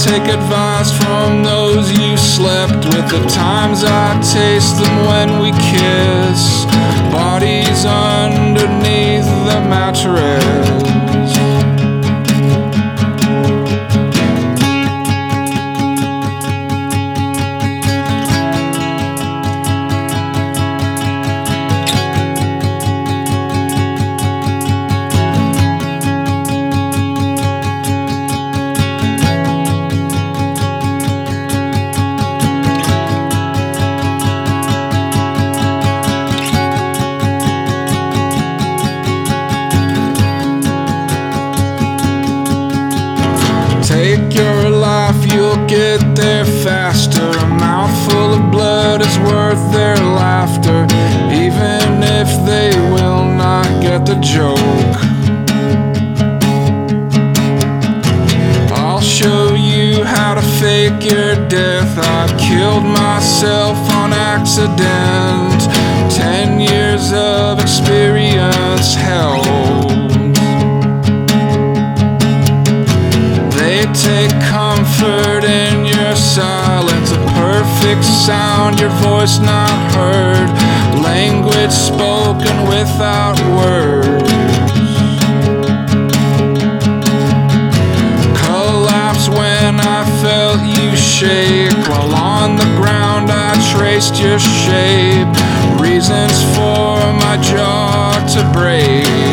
take advice from those you slept with. The times I taste them when we kiss, bodies underneath the mattress. Take your life, you'll get there faster. A mouthful of blood is worth their laughter, even if they will not get the joke. I'll show you how to fake your death. I killed myself on accident. 10 years of experience helps. Take comfort in your silence, a perfect sound, your voice not heard, language spoken without words. Collapse when I felt you shake, while on the ground I traced your shape, reasons for my jaw to break.